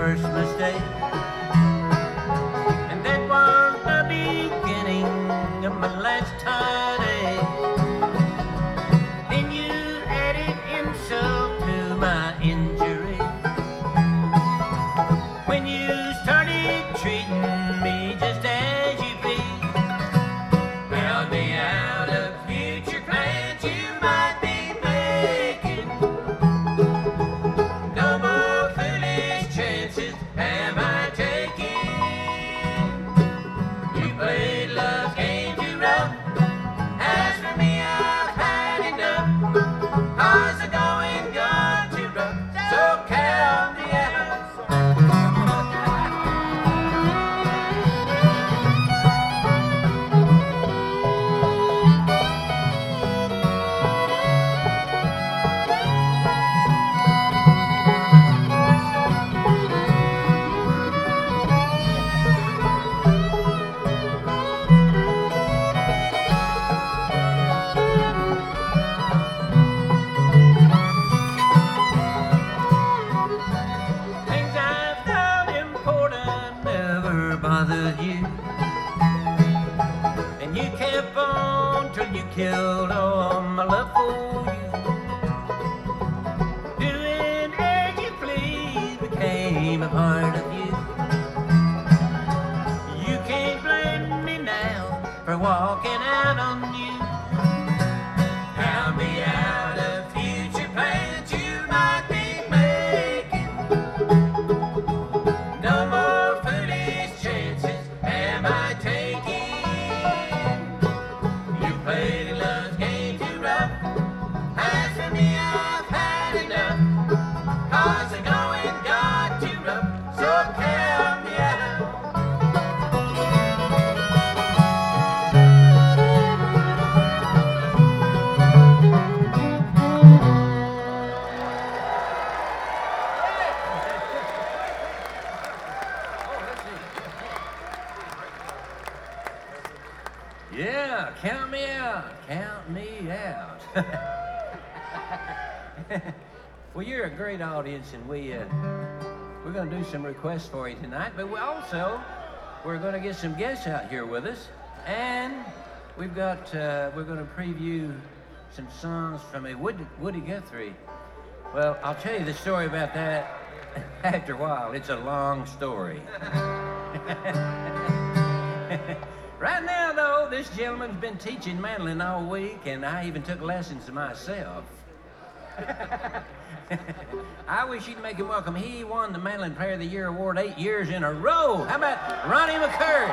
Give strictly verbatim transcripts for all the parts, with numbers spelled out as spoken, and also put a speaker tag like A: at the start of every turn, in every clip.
A: first mistake. And that was the beginning of my last heartache. Then you added insult to my injury when you started treating me just as you please. Found me out of future plans you might be making. No more foolish chances am I taking. You played love's game too rough. As for me, I've had enough. Cause the going got too rough. So count me out. Things I thought important never bothered you. And you kept on till you killed all my love for you. Doing as you please became a part of you. You can't blame me now for walking out on you. Count me out of future plans you might be making. No more foolish chances am I taking. You played love's game too rough. As for me, I've had enough. Cause the going got too rough. So count me out. Yeah, count me out. Count me out. Well, you're a great audience, and we uh, we're going to do some requests for you tonight. But we also we're going to get some guests out here with us, and we've got uh, we're going to preview some songs from a Woody, Woody Guthrie. Well, I'll tell you the story about that after a while. It's a long story. Right now, though, this gentleman's been teaching mandolin all week, and I even took lessons myself. I wish you'd make him welcome. He won the Mandolin Player of the Year award eight years in a row. How about Ronnie McCurry?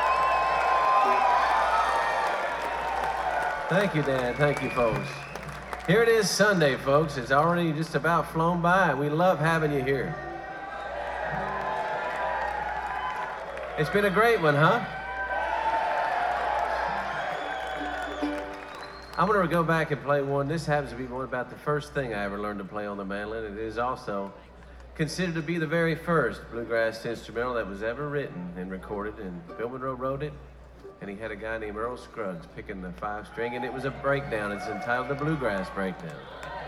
B: Thank you, Dan. Thank you, folks. Here it is Sunday, folks. It's already just about flown by, and we love having you here. It's been a great one, huh? I'm going to go back and play one. This happens to be one about the first thing I ever learned to play on the mandolin. It is also considered to be the very first bluegrass instrumental that was ever written and recorded, and Bill Monroe wrote it, and he had a guy named Earl Scruggs picking the five string, and it was a breakdown. It's entitled The Bluegrass Breakdown.